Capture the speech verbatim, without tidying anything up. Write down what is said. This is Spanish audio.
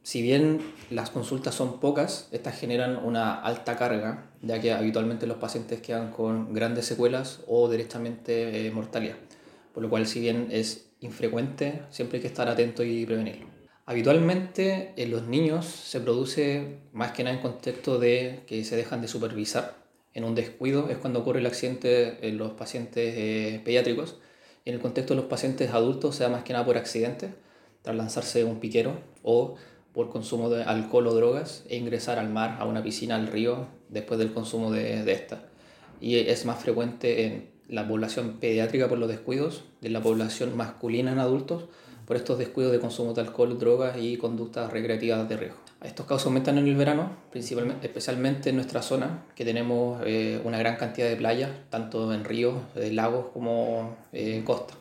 Si bien las consultas son pocas, estas generan una alta carga, ya que habitualmente los pacientes quedan con grandes secuelas o directamente eh, mortalidad, por lo cual si bien es infrecuente, siempre hay que estar atento y prevenirlo. Habitualmente en los niños se produce más que nada en contexto de que se dejan de supervisar. En un descuido es cuando ocurre el accidente en los pacientes eh, pediátricos. En el contexto de los pacientes adultos se da más que nada por accidente, tras lanzarse un piquero o por consumo de alcohol o drogas e ingresar al mar, a una piscina, al río, después del consumo de, de esta. Y es más frecuente en la población pediátrica por los descuidos, y en la población masculina en adultos por estos descuidos de consumo de alcohol, drogas y conductas recreativas de riesgo. Estos casos aumentan en el verano, principalmente, especialmente en nuestra zona, que tenemos eh, una gran cantidad de playas, tanto en ríos, eh, lagos como eh, costa.